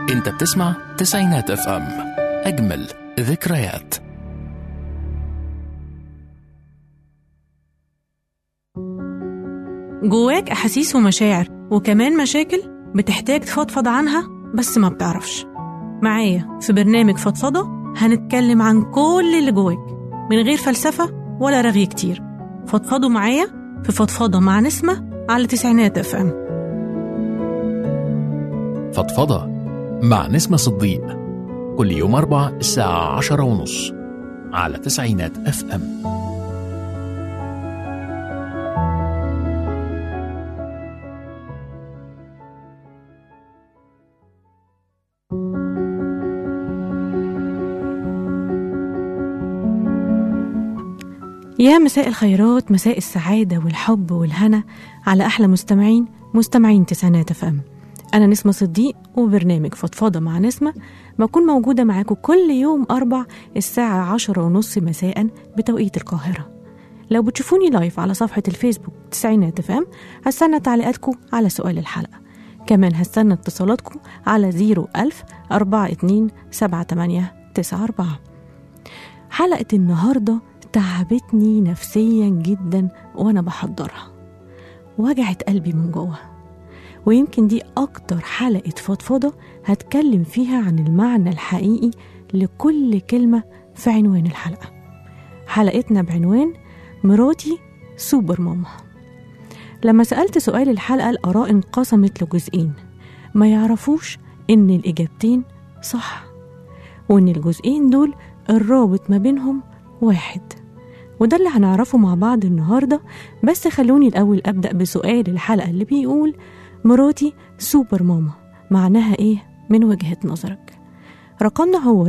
انت بتسمع تسعينات اف ام، اجمل ذكريات. جواك أحاسيس ومشاعر وكمان مشاكل بتحتاج تفضفض عنها بس ما بتعرفش. معايا في برنامج فضفضة هنتكلم عن كل اللي جواك من غير فلسفة ولا رغي كتير. فضفضوا معايا في فضفضة مع نسمة على تسعينات اف ام. فضفضة مع نسمة صديق كل يوم 4 الساعة 10:30 على تسعينات اف ام. يا مساء الخيرات، مساء السعادة والحب والهنا على أحلى مستمعين تسعينات اف ام. أنا نسمة صديق وبرنامج فضفضة مع نسمة بكون موجودة معاكم كل يوم 4 الساعة 10:30 مساء بتوقيت القاهرة. لو بتشوفوني لايف على صفحة الفيسبوك تسعينات اف ام هستنى تعليقاتكم على سؤال الحلقة. كمان هستنى اتصالاتكم على 010427894. حلقة النهاردة تعبتني نفسيا جدا وانا بحضرها، وجعت قلبي من جوه، ويمكن دي اكتر حلقة فضفضة هتكلم فيها عن المعنى الحقيقي لكل كلمة في عنوان الحلقة. حلقتنا بعنوان مراتي سوبر ماما. لما سألت سؤال الحلقة الآراء انقسمت لجزئين، ما يعرفوش ان الإجابتين صح، وان الجزئين دول الرابط ما بينهم واحد، وده اللي هنعرفه مع بعض النهاردة. بس خلوني الأول أبدأ بسؤال الحلقة اللي بيقول مراتي سوبر ماما معناها إيه من وجهة نظرك؟ رقمنا هو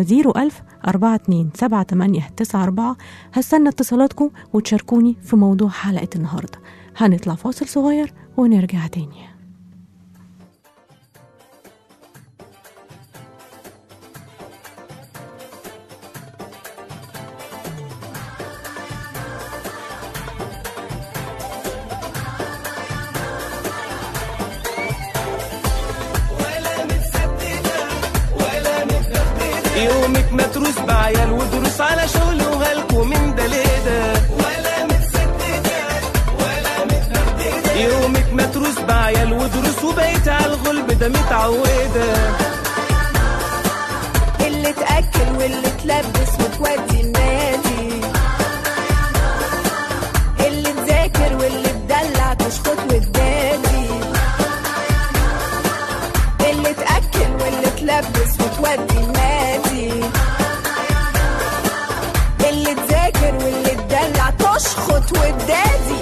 010427894. هستنى اتصالاتكم وتشاركوني في موضوع حلقة النهاردة. هنطلع فاصل صغير ونرجع تاني. يومك متروس بعيال ودروس على شغل وهلكو من ده ليه ولا متسددة ولا متهددة. يومك متروس بعيال ودروس وبقيت على الغلب ده متعودة. اللي تأكل واللي تلبس وتودي النادي، اللي تذاكر واللي تدلع تشخط وتدادي، اللي تأكل واللي تلبس وتودي النادي، اللي تذاكر واللي تدلع تشخط وتدادي.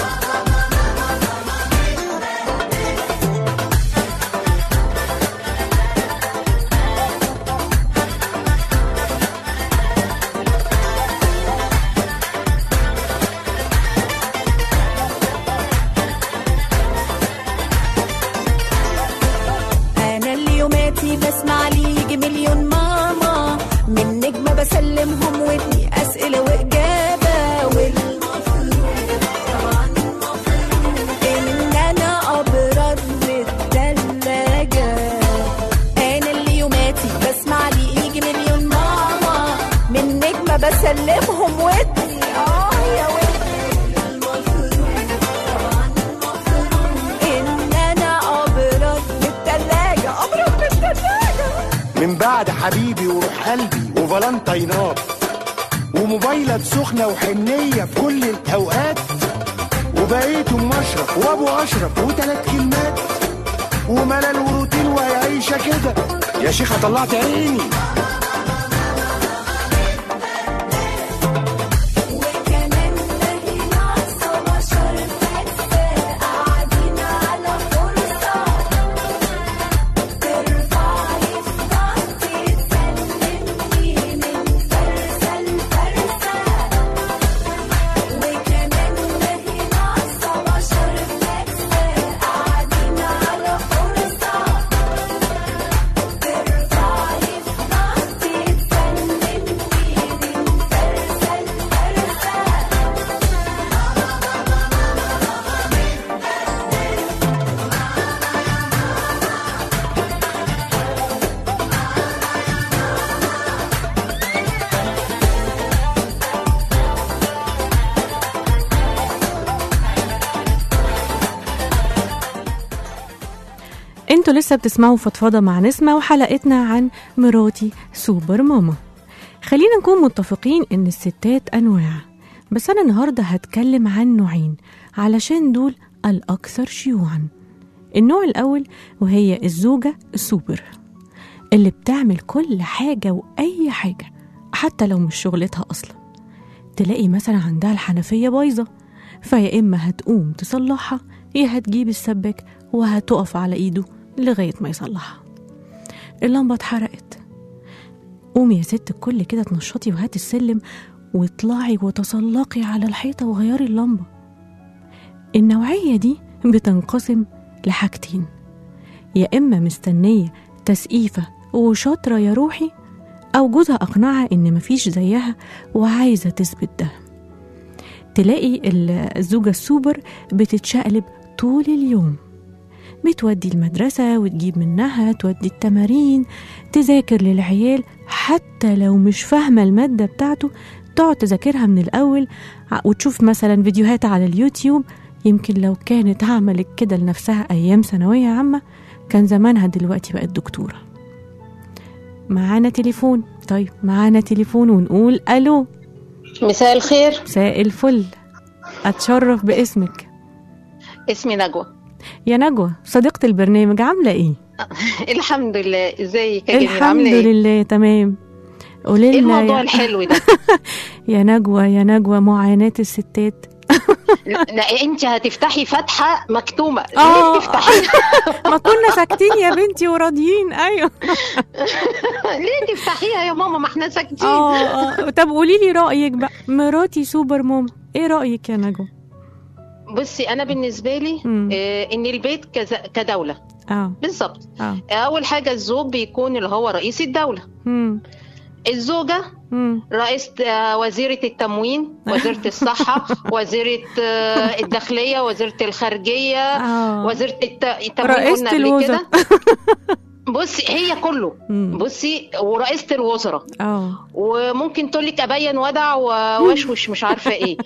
بسمع لي يجي مليون ماما من نجمة بسلمهم ودني أسئلة وإجابة، والمفروض طبعا إن أنا أبرد للتلاجة. أنا اللي يوماتي بسمع لي يجي مليون ماما من نجمة بسلمهم ودني يا ودني. المفروض طبعا إن أنا أبرد للتلاجة، أبرد من بعد حبيبي وروح قلبي وفالنتينات وموبايلات سخنة وحنية في كل الأوقات، وبقيت أم أشرف وأبو أشرف وثلاث كلمات وملل وروتين وهي عايشة كده. يا شيخة طلعت عيني. انتوا لسه بتسمعوا فضفضة مع نسمة، وحلقتنا عن مراتي سوبر ماما. خلينا نكون متفقين ان الستات انواع، بس انا النهاردة هتكلم عن نوعين علشان دول الاكثر شيوعا. النوع الاول وهي الزوجة السوبر اللي بتعمل كل حاجة واي حاجة حتى لو مش شغلتها اصلا. تلاقي مثلا عندها الحنفية بايظة، فيا اما هتقوم تصلحها يا هتجيب السباك وهتقف على ايده لغاية ما يصلحها. اللمبة اتحرقت، قومي يا ست الكل كده تنشطي وهاتي السلم واطلعي وتسلقي على الحيطة وغيري اللمبة. النوعية دي بتنقسم لحاجتين، يا إما مستنية تسقيفة وشاطرة يا روحي، أو جوزها أقنعها إن مفيش زيها وعايزة تثبت ده. تلاقي الزوجة السوبر بتتشقلب طول اليوم، بتودي المدرسة وتجيب منها، تودي التمارين، تذاكر للعيال، حتى لو مش فاهمة المادة بتاعته تقعد تذاكرها من الأول وتشوف مثلا فيديوهات على اليوتيوب. يمكن لو كانت عملت كده لنفسها أيام ثانوية عامة كان زمانها دلوقتي بقت دكتورة. معانا تليفون. طيب معانا تليفون ونقول ألو. مساء الخير. مساء الفل، أتشرف باسمك. اسمي نجوى. يا نجوى صديقة البرنامج، عاملة ايه؟ الحمد لله. ازيك يا جميل؟ الحمد لله تمام. قولي لنا ايه الموضوع الحلو ده؟ يا نجوى معاناة الستات. لا انت هتفتحي فتحة مكتومة. ليه تفتحيها؟ ما كنا ساكتين يا بنتي وراضيين. ايوه ليه تفتحيها يا ماما؟ ما احنا ساكتين. طب قولي لي رأيك بقى، مراتي سوبر ماما، ايه رأيك يا نجوى؟ بصي انا بالنسبة لي ان البيت كدولة. بالظبط. اول حاجة الزوج بيكون اللي هو رئيس الدولة. الزوجة رئيس وزيرة التموين، وزيرة الصحة، وزيرة الداخلية، وزيرة الخارجية، وزيرة التموين، رئيسة الوزراء. بصي هي كله. بصي ورئيسة الوزراء. وممكن تقول لك أبين ودع ووشوش مش عارفة ايه.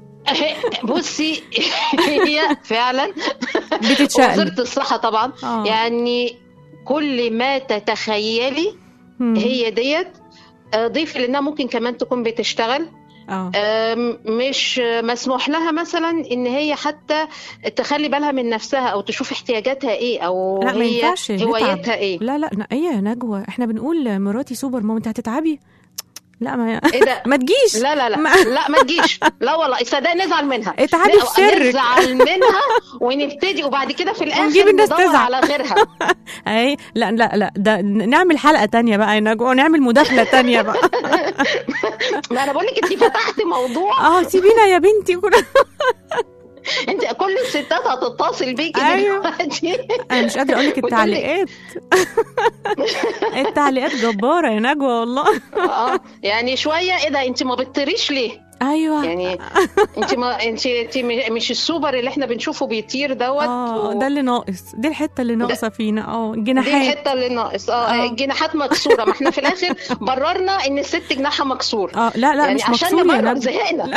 بصي هي فعلا بتتشقلب. وزيرة الصحة طبعا. يعني كل ما تتخيلي هي ديت. ضيف لأنها ممكن كمان تكون بتشتغل. مش مسموح لها مثلا ان هي حتى تخلي بالها من نفسها او تشوف احتياجاتها ايه او هي هوايتها ايه. لا ايه يا نجوى، احنا بنقول مراتي سوبر ماما، انت هتتعبي. لا ما إيه ده؟ ما تجيش. لا ما تجيش. لا والله صدق نزعل منها. اتعبي في سرك. نزعل منها ونبتدي وبعد كده في الاخر نجيب الناس تزعل على غيرها. اي لا ده نعمل حلقة تانية بقى يا نجوى، ونعمل مداخلة تانية بقى. ما انا بقول لك انت فتحتي موضوع. سيبينا يا بنتي. انت كل الستات هتتصل بيكي دلوقتي. انا مش قادره اقول لك التعليقات. التعليقات جباره يا نجوى والله. يعني شويه ايه ده، انت ما بتطيريش ليه؟ ايوه يعني انت مش السوبر اللي احنا بنشوفه بيطير دوت. ده اللي ناقص، دي الحته اللي ناقصه فينا. الجناحات، دي الحته اللي ناقص. الجناحات مكسوره. ما احنا في الاخر بررنا ان الست جناحها مكسور. لا يعني مش مكسور يا نجوى. زهقنا.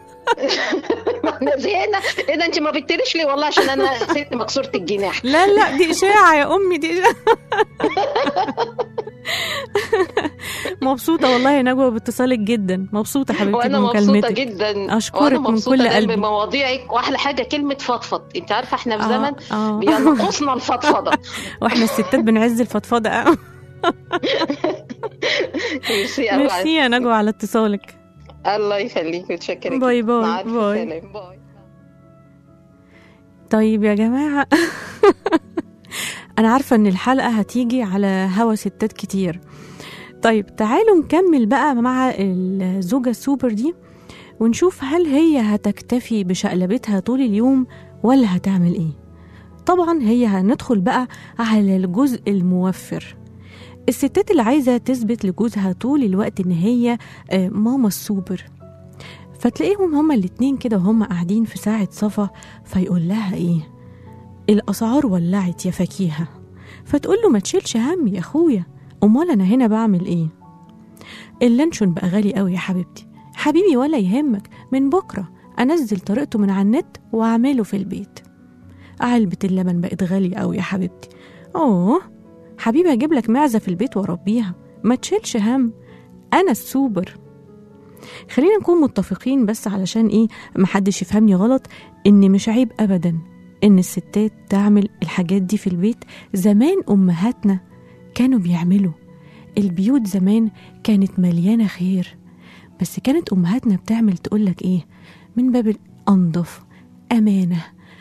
احنا زهقنا. ايه ده انت ما بتطيريش ليه؟ والله عشان انا ست مكسوره الجناح. لا دي اشاعه يا امي، دي اشاعه. مبسوطه والله يا نجوى باتصالك جدا، مبسوطه حبيبتي بمكالمتك. وانا مبسوطه جدا، اشكرك من كل قلبي بمواضيعك. واحلى حاجه كلمه فضفض. انت عارفه احنا في زمن بينقصنا الفضفضه. واحنا الستات بنعز الفضفضه. ميرسي يا نجوى على اتصالك. الله يخليك، متشكرة. باي باي باي. طيب يا جماعة، أنا عارفة إن الحلقة هتيجي على هوا ستات كتير. طيب تعالوا نكمل بقى مع الزوجة السوبر دي ونشوف هل هي هتكتفي بشقلبتها طول اليوم ولا هتعمل إيه. طبعا هي هندخل بقى على الجزء الموفر. الستات اللي عايزة تثبت لجوزها طول الوقت إن هي ماما السوبر، فتلاقيهم هما الاتنين كده وهم قاعدين في ساعة صفا، فيقول لها إيه؟ الأسعار ولعت يا فكيهة. فتقول له ما تشيلش هم يا أخويا، أمال أنا هنا بعمل إيه؟ اللانشون بقى غالي قوي يا حبيبتي. حبيبي ولا يهمك، من بكرة أنزل طريقته من على النت وأعمله في البيت. علبة اللبن بقت غالية قوي يا حبيبتي، حبيبي هجيب لك معزة في البيت واربيها، ما تشيلش هم، أنا السوبر. خلينا نكون متفقين بس علشان إيه محدش يفهمني غلط، إن مش عيب أبدا إن الستات تعمل الحاجات دي في البيت. زمان أمهاتنا كانوا بيعملوا، البيوت زمان كانت مليانة خير، بس كانت أمهاتنا بتعمل تقولك إيه، من باب الأنظف، أمانة،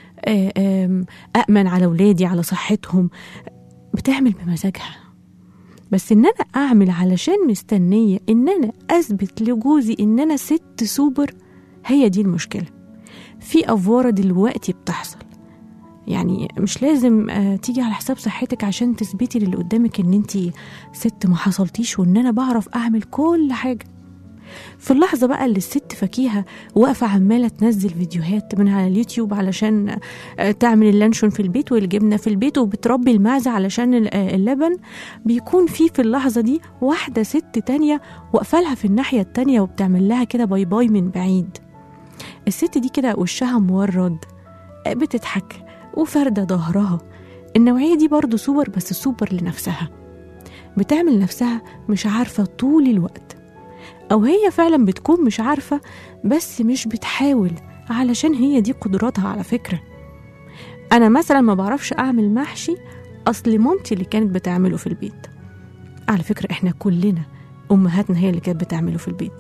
أأمن على ولادي، على صحتهم، بتعمل بمزاجها. بس إن أنا أعمل علشان مستنية إن أنا أثبت لجوزي إن أنا ست سوبر، هي دي المشكلة. في أفوارة دلوقتي بتحصل، يعني مش لازم تيجي على حساب صحتك عشان تثبتي للي قدامك إن أنتي ست ما حصلتيش وإن أنا بعرف أعمل كل حاجة. في اللحظة بقى اللي الست فكيها واقفة عمالة تنزل فيديوهات من على اليوتيوب علشان تعمل اللانشون في البيت والجبنة في البيت وبتربي المعزة علشان اللبن، بيكون في اللحظة دي واحدة ست تانية واقفة لها في الناحية التانية وبتعمل لها كده باي باي من بعيد. الست دي كده وشها مورد، بتضحك وفردة ظهرها. النوعية دي برضو سوبر، بس سوبر لنفسها، بتعمل نفسها مش عارفة طول الوقت، أو هي فعلا بتكون مش عارفة بس مش بتحاول، علشان هي دي قدراتها. على فكرة أنا مثلا ما بعرفش أعمل محشي، أصل مامتي اللي كانت بتعمله في البيت. على فكرة إحنا كلنا أمهاتنا هي اللي كانت بتعمله في البيت،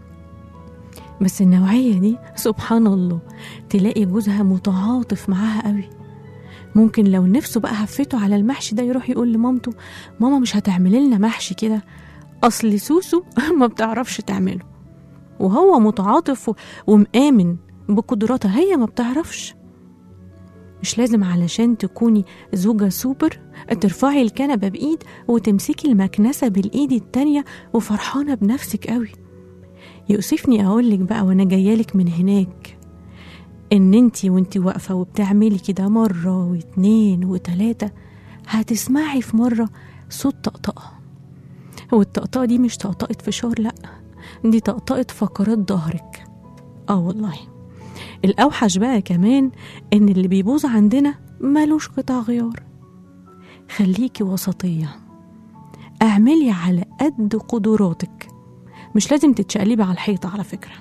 بس النوعية دي سبحان الله تلاقي جوزها متعاطف معاها قوي. ممكن لو نفسه بقى هفته على المحشي ده يروح يقول لمامته ماما مش هتعملي لنا محشي كده، أصل سوسو ما بتعرفش تعمله، وهو متعاطف ومآمن بقدراتها، هي ما بتعرفش. مش لازم علشان تكوني زوجة سوبر ترفعي الكنبة بإيد وتمسكي المكنسة بالإيد التانية وفرحانة بنفسك قوي. يؤسفني أقولك بقى وأنا جايالك من هناك إن انتي واقفة وبتعملي كده مرة واتنين وتلاتة، هتسمعي في مرة صوت طقطقة، والطقطقة دي مش طقطقة فشار، لأ دي طقطقة فقرات ظهرك. والله الأوحش بقى كمان إن اللي بيبوظ عندنا مالوش قطع غيار. خليكي وسطية، اعملي على قد قدراتك، مش لازم تتشقلبي على الحيطة على فكرة.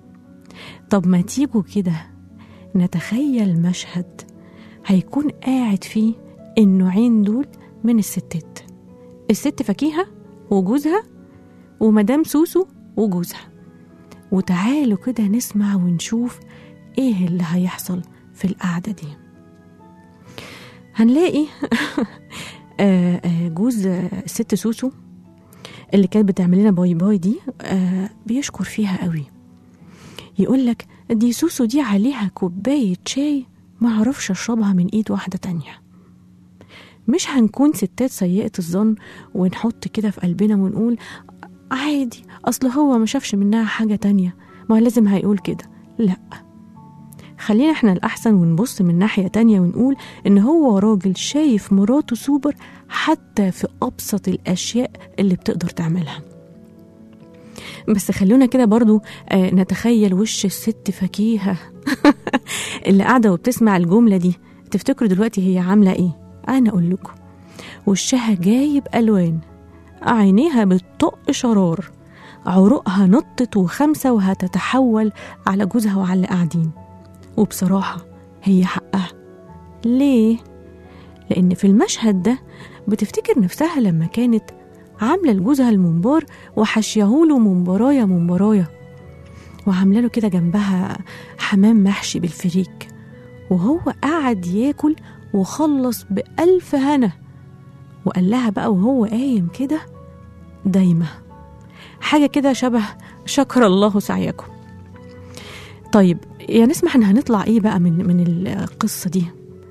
طب ما تيجوا كده نتخيل مشهد هيكون قاعد فيه النوعين دول من الستات، الست فكيهة وجوزها ومدام سوسو وجوزها، وتعالوا كده نسمع ونشوف ايه اللي هيحصل في القعدة دي. هنلاقي جوز الست سوسو اللي كانت بتعمل لنا باي باي دي بيشكر فيها قوي، يقولك دي سوسو دي عليها كوباية شاي ما عرفش اشربها من ايد واحدة تانية. مش هنكون ستات سيئة الظن ونحط كده في قلبنا ونقول عادي اصل هو ما شافش منها حاجة تانية ما لازم هيقول كده، لا، خلينا احنا الأحسن ونبص من ناحية تانية ونقول إن هو راجل شايف مراته سوبر حتى في أبسط الأشياء اللي بتقدر تعملها. بس خلونا كده برضو نتخيل وش الست فكيهة اللي قاعدة وبتسمع الجملة دي، تفتكروا دلوقتي هي عاملة ايه؟ أنا أقول لكم، وشها جايب ألوان، عينيها بتطق شرار، عروقها نطت وخمسة وهتتحول على جوزها وعلى اللي قاعدين. وبصراحة هي حقها. ليه؟ لأن في المشهد ده بتفتكر نفسها لما كانت عاملة لجوزها المنبار وحشيهوله منبرايا وعامله له كده جنبها حمام محشي بالفريك، وهو قاعد ياكل وخلص بألف هنا، وقال لها بقى وهو قايم كده دايما حاجة كده شبه شكر الله سعيكم. طيب يا نسمع احنا هنطلع ايه بقى من القصة دي؟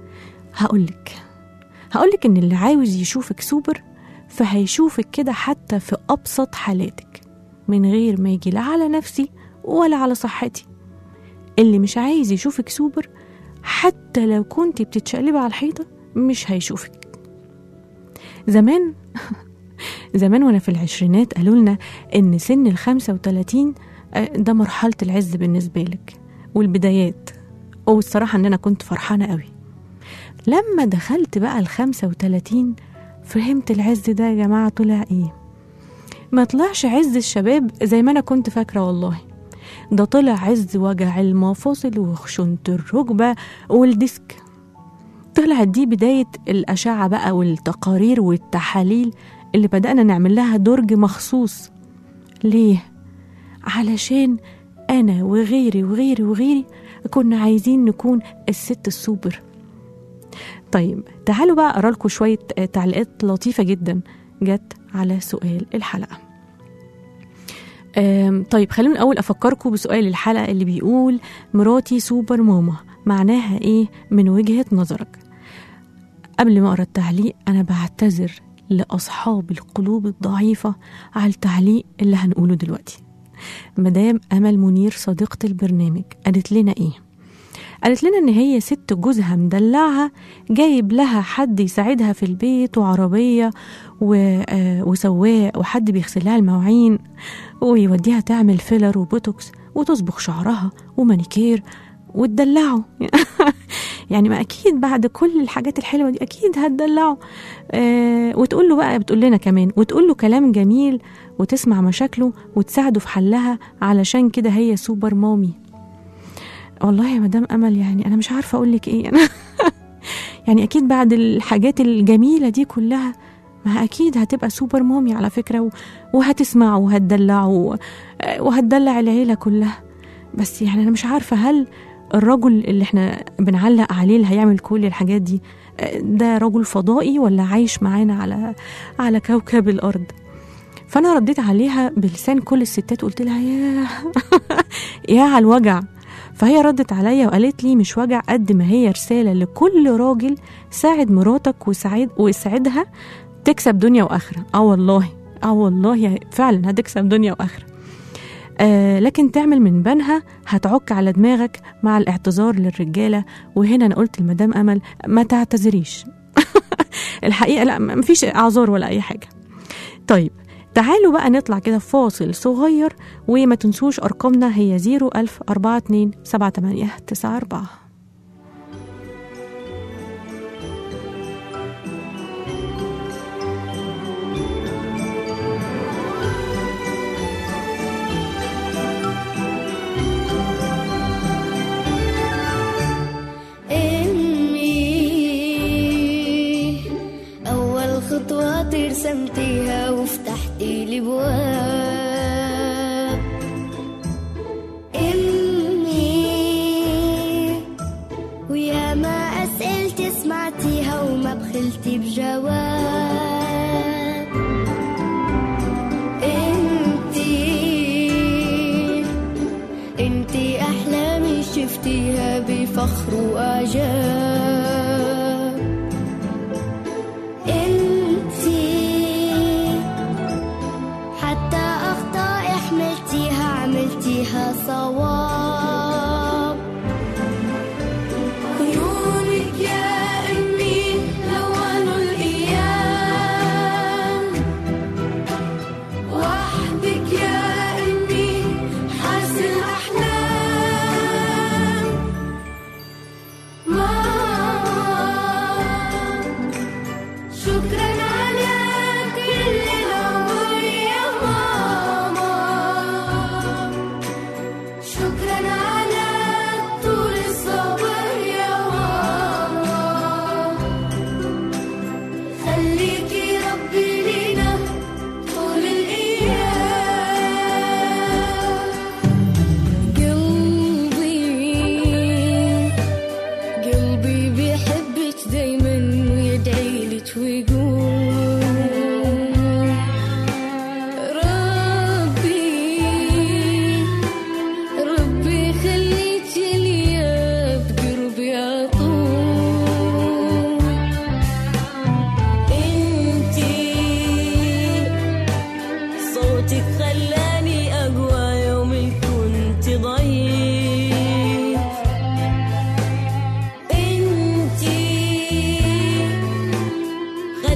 هقولك ان اللي عاوز يشوفك سوبر فهيشوفك كده حتى في ابسط حالاتك من غير ما يجي لا على نفسي ولا على صحتي. اللي مش عايز يشوفك سوبر حتى لو كنت بتتشقلبي على الحيطة مش هيشوفك. زمان وانا في العشرينات قالوا لنا ان سن 35 ده مرحلة العز بالنسبة لك والبدايات، والصراحة ان انا كنت فرحانة قوي لما دخلت بقى 35 فهمت العز ده يا جماعة طلع ايه. ما طلعش عز الشباب زي ما انا كنت فاكرة والله، ده طلع عز وجع المفاصل وخشونة الركبة والديسك. طلعت دي بداية الأشعة بقى والتقارير والتحاليل اللي بدأنا نعمل لها درج مخصوص. ليه؟ علشان أنا وغيري وغيري وغيري كنا عايزين نكون الست السوبر. طيب تعالوا بقى أقرأ لكم شوية تعليقات لطيفة جدا جت على سؤال الحلقة. طيب خلونا أول أفكركم بسؤال الحلقة اللي بيقول مراتي سوبر ماما معناها إيه من وجهة نظرك؟ قبل ما أقرأ التعليق أنا بعتذر لأصحاب القلوب الضعيفة على التعليق اللي هنقوله دلوقتي. مدام أمل منير صديقة البرنامج قالت لنا إيه؟ قالت لنا إن هي ست جوزها مدلعها، جايب لها حد يساعدها في البيت وعربية وسواق وحد بيغسل لها المواعين ويوديها تعمل فيلر وبوتوكس وتصبغ شعرها ومانيكير وتدلعه. يعني ما أكيد بعد كل الحاجات الحلوة دي أكيد هتدلعه. وتقول له بقى، بتقول لنا كمان وتقول له كلام جميل وتسمع مشاكله وتساعده في حلها، علشان كده هي سوبر مامي. والله يا مدام أمل يعني أنا مش عارفة أقول لك إيه. يعني أكيد بعد الحاجات الجميلة دي كلها ما أكيد هتبقى سوبر مامي على فكرة، وهتسمعه وهتدلعه وهتدلع العيلة كلها. بس يعني أنا مش عارفة هل الرجل اللي احنا بنعلق عليه اللي هيعمل كل الحاجات دي ده رجل فضائي ولا عايش معانا على كوكب الأرض؟ فأنا رديت عليها بلسان كل الستات وقلت لها يا على الوجع. فهي ردت عليا وقالت لي مش وجع قد ما هي رسالة لكل راجل، ساعد مراتك وساعدها تكسب دنيا وآخرة. والله فعلا هتكسب دنيا وآخرة. لكن تعمل من بنها هتعك على دماغك مع الاعتذار للرجالة. وهنا أنا قلت لمدام أمل ما تعتذريش. الحقيقة لا، مفيش اعذار ولا أي حاجة. طيب تعالوا بقى نطلع كده فاصل صغير، وما تنسوش أرقامنا هي 010427894. خطوات رسمتيها وفتحتي لي بواب. أمي ويا ما أسئلتي سمعتيها وما بخلتي بجواب. انتي أحلامي شفتيها بفخر وأعجاب. عملتيها صواب. عيونك يا أمي لونوا الأيام، وحدك يا أمي حاس الأحلام. شكرا على كل العمر يا ماما. شكرا على طول الصبر يا ماما. خليكي ربي لينا طول الأيام. قلبي بيحبك دايما ويدعيلك ويقول ربي خليك ليا بقربي عطول. انتي صوتك خلاني أقوى يوم كنت ضعيف. انتي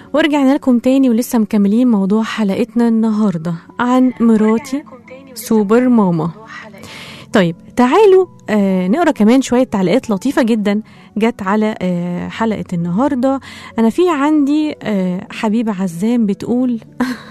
ورجعنا لكم تاني ولسه مكملين موضوع حلقتنا النهاردة عن مراتي سوبر ماما. طيب تعالوا نقرأ كمان شوية تعليقات لطيفة جدا جت على حلقة النهاردة. أنا في عندي حبيبة عزام بتقول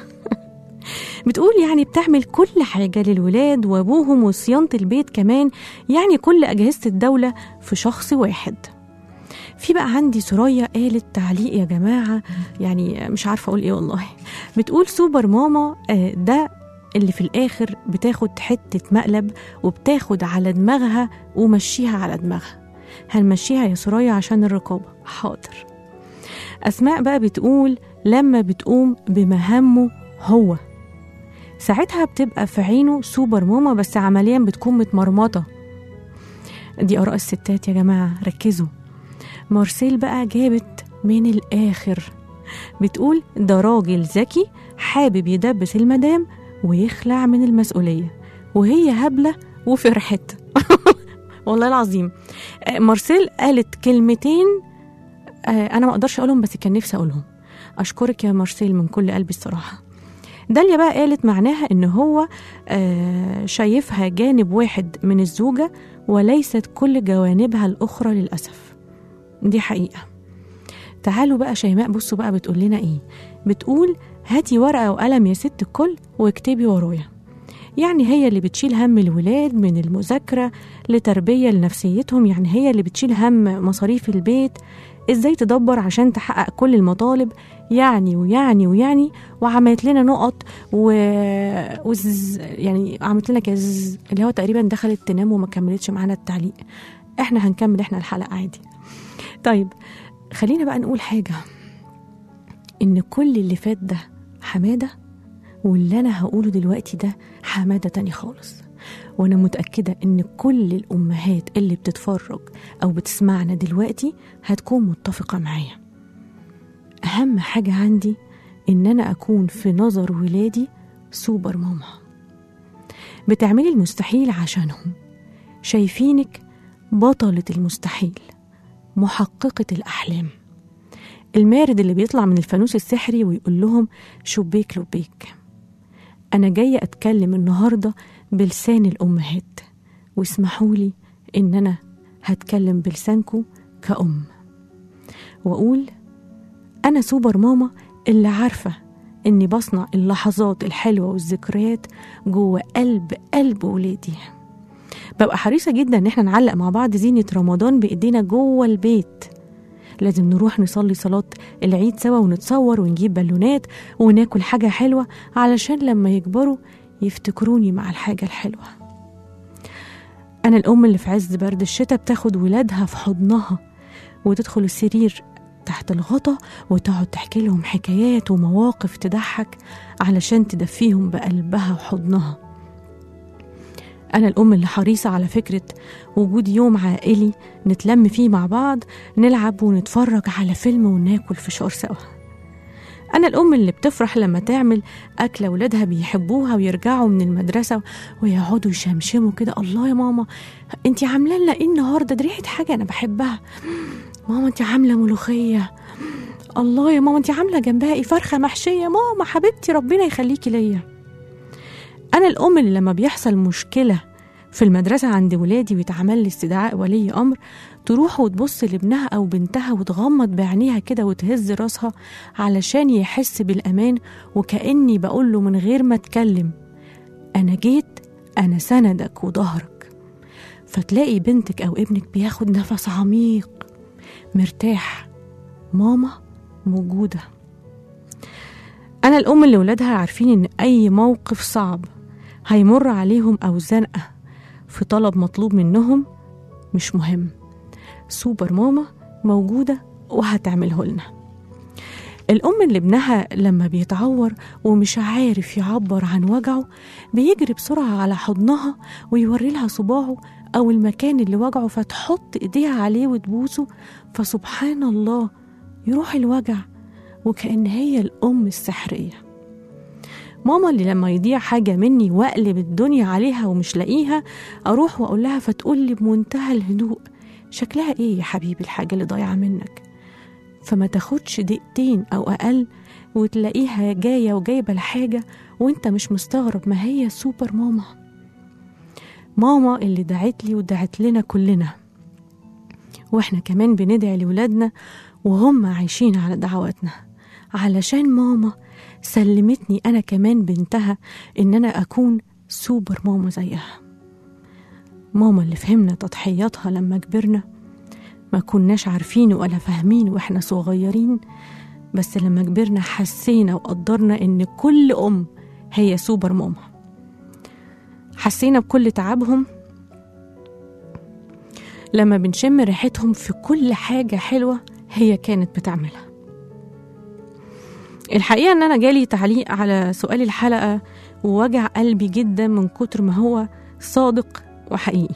يعني بتعمل كل حاجة للولاد وابوهم وصيانة البيت كمان، يعني كل أجهزة الدولة في شخص واحد. في بقى عندي سرايا قالت تعليق يا جماعة يعني مش عارفة أقول إيه والله. بتقول سوبر ماما ده اللي في الآخر بتاخد حتة مقلب وبتاخد على دماغها ومشيها على دماغها. هنمشيها يا سرايا عشان الرقابة. حاضر. أسماء بقى بتقول لما بتقوم بمهامه هو ساعتها بتبقى في عينه سوبر ماما، بس عمليا بتكون متمرمطة. دي آراء الستات يا جماعة، ركزوا. مارسيل بقى جابت من الآخر، بتقول ده راجل ذكي حابب يدبس المدام ويخلع من المسؤولية، وهي هبلة وفرحت. والله العظيم مارسيل قالت كلمتين أنا ما أقدرش أقولهم بس كان نفسي أقولهم. أشكرك يا مارسيل من كل قلبي الصراحة. داليا بقى قالت معناها إن هو شايفها جانب واحد من الزوجة وليست كل جوانبها الأخرى للأسف. دي حقيقة. تعالوا بقى شيماء بصوا بقى بتقول لنا إيه. بتقول هاتي ورقة وقلم يا ست الكل واكتبي ورايا. يعني هي اللي بتشيل هم الولاد من المذاكرة لتربية لنفسيتهم، يعني هي اللي بتشيل هم مصاريف البيت، ازاي تدبر عشان تحقق كل المطالب، يعني وعملت لنا نقط يعني عملت لنا كز اللي هو تقريبا دخلت تنام وما كملتش معانا التعليق. احنا هنكمل الحلقة عادي. طيب خلينا بقى نقول حاجة، ان كل اللي فات ده حمادة، واللي انا هقوله دلوقتي ده حمادة تاني خالص. وانا متأكدة ان كل الامهات اللي بتتفرج او بتسمعنا دلوقتي هتكون متفقة معايا. اهم حاجة عندي ان انا اكون في نظر ولادي سوبر ماما، بتعملي المستحيل عشانهم، شايفينك بطلة المستحيل، محققة الأحلام، المارد اللي بيطلع من الفانوس السحري ويقول لهم شبيك لبيك. أنا جاية أتكلم النهاردة بلسان الأمهات، واسمحولي إن أنا هتكلم بلسانكم كأم، وأقول أنا سوبر ماما اللي عارفة إني بصنع اللحظات الحلوة والذكريات جوه قلب ولادي. ببقى حريصة جدا إن احنا نعلق مع بعض زينة رمضان بإيدينا جوه البيت. لازم نروح نصلي صلاة العيد سوا ونتصور ونجيب بالونات وناكل حاجة حلوة علشان لما يكبروا يفتكروني مع الحاجة الحلوة. أنا الأم اللي في عز برد الشتاء بتاخد ولادها في حضنها وتدخل السرير تحت الغطا وتقعد تحكي لهم حكايات ومواقف تضحك علشان تدفيهم بقلبها وحضنها. أنا الأم اللي حريصة على فكرة وجود يوم عائلي نتلم فيه مع بعض، نلعب ونتفرج على فيلم وناكل فشار سوا. أنا الأم اللي بتفرح لما تعمل أكلة ولادها بيحبوها ويرجعوا من المدرسة ويقعدوا يشمشموا كده، الله يا ماما انتي عاملة لنا ايه النهاردة؟ دي ريحة حاجة أنا بحبها. ماما انتي عاملة ملوخية. الله يا ماما انتي عاملة جنبها ايه؟ فرخة محشية. ماما حبيبتي ربنا يخليكي ليا. أنا الأم اللي لما بيحصل مشكلة في المدرسة عند ولادي ويتعمل لي استدعاء ولي أمر، تروح وتبص لابنها أو بنتها وتغمض بعينيها كده وتهز راسها علشان يحس بالأمان، وكأني بقوله من غير ما اتكلم أنا جيت، أنا سندك وظهرك. فتلاقي بنتك أو ابنك بياخد نفس عميق مرتاح، ماما موجودة. أنا الأم اللي ولادها عارفين إن أي موقف صعب هيمر عليهم أو زنقة في طلب مطلوب منهم مش مهم، سوبر ماما موجودة وهتعمله لنا. الأم اللي ابنها لما بيتعور ومش عارف يعبر عن وجعه بيجري بسرعة على حضنها ويوري لها صباعه أو المكان اللي وجعه، فتحط إيديها عليه وتبوسه، فسبحان الله يروح الوجع وكأن هي الأم السحرية. ماما اللي لما يضيع حاجة مني وأقلب الدنيا عليها ومش لاقيها أروح وأقول لها فتقول لي بمنتهى الهدوء شكلها إيه يا حبيبي الحاجة اللي ضايعة منك؟ فما تاخدش دقيقتين أو أقل وتلاقيها جاية وجايبة الحاجة وانت مش مستغرب. ما هي سوبر ماما، ماما اللي دعت لي ودعت لنا كلنا، واحنا كمان بندعي لولادنا وهم عايشين على دعواتنا، علشان ماما سلمتني أنا كمان بنتها إن أنا أكون سوبر ماما زيها. ماما اللي فهمنا تضحياتها لما كبرنا، ما كناش عارفين ولا فاهمين وإحنا صغيرين، بس لما كبرنا حسينا وقدرنا إن كل أم هي سوبر ماما. حسينا بكل تعبهم لما بنشم ريحتهم في كل حاجة حلوة هي كانت بتعملها. الحقيقة ان انا جالي تعليق على سؤال الحلقة ووجع قلبي جدا من كتر ما هو صادق وحقيقي.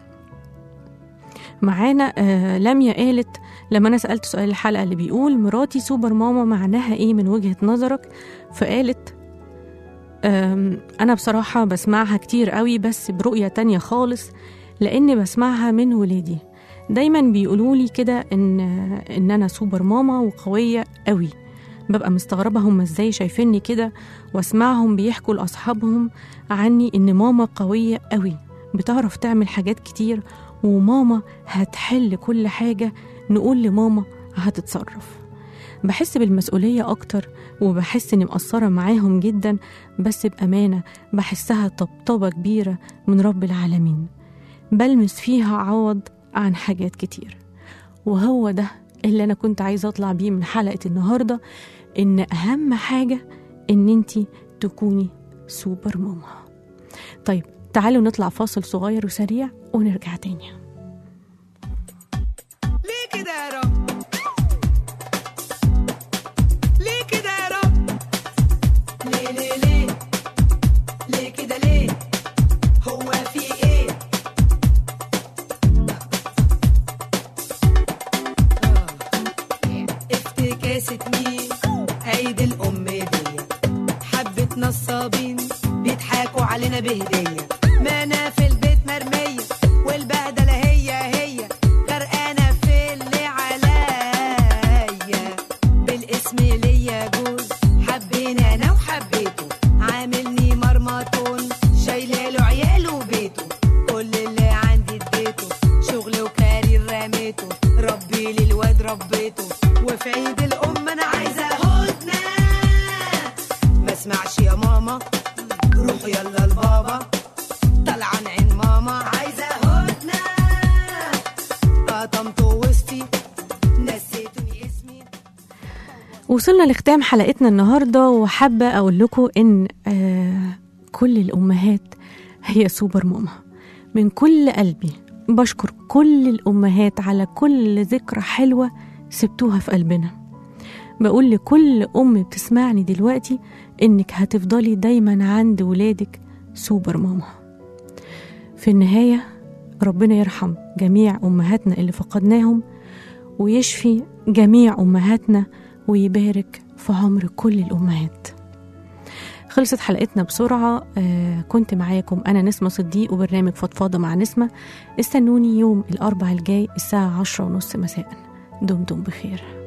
معانا لميا قالت لما انا سألت سؤال الحلقة اللي بيقول مراتي سوبر ماما معناها ايه من وجهة نظرك، فقالت انا بصراحة بسمعها كتير قوي بس برؤية تانية خالص، لاني بسمعها من ولادي دايما بيقولولي كده ان انا سوبر ماما وقوية قوي. ببقى مستغربة هم ازاي شايفيني كده، واسمعهم بيحكوا لأصحابهم عني ان ماما قوية قوي بتعرف تعمل حاجات كتير، وماما هتحل كل حاجة نقول لماما هتتصرف. بحس بالمسؤولية أكتر وبحس إني مقصرة معاهم جدا، بس بأمانة بحسها طبطبة كبيرة من رب العالمين بلمس فيها عوض عن حاجات كتير. وهو ده اللي أنا كنت عايزة أطلع بيه من حلقة النهاردة، إن أهم حاجة إن أنتي تكوني سوبر ماما. طيب تعالوا نطلع فاصل صغير وسريع ونرجع تاني. ليه كده يا رب؟ ليه كده يا رب؟ ليه ليه ليه؟ ليه كده ليه؟ هو في ايه؟ افتكاسة مين؟ عيد الأم دي حبة نصابين بيضحكوا علينا بهدية، ما أنا في البيت مرمية والبهدلة هي غرقانة في اللي عليا. بالاسم ليا جوز حبينا أنا وحبيته، عاملني مرمطون شايلاله عياله وبيته، كل اللي عندي اديته شغل وكارير رميته، ربي للواد ربيته، وفي عيد الأم أنا عايزة هدنة. ما اسمعش يا ماما روحوا يلا لبابا، طلعان عين ماما عايزة هدنة. قطمت وسطي نسيتني اسمي. وصلنا لختام حلقتنا النهاردة، وحابة أقول لكم إن كل الأمهات هي سوبر ماما. من كل قلبي بشكر كل الأمهات على كل ذكرى حلوة سبتوها في قلبنا. بقول لكل أم بتسمعني دلوقتي إنك هتفضلي دايما عند ولادك سوبر ماما. في النهاية ربنا يرحم جميع أمهاتنا اللي فقدناهم، ويشفي جميع أمهاتنا، ويبارك في عمر كل الأمهات. خلصت حلقتنا بسرعة. كنت معاكم أنا نسمة صديق وبرنامج فضفاضة مع نسمة. استنوني يوم الأربعاء الجاي الساعة 10:30 مساء. دمتم بخير.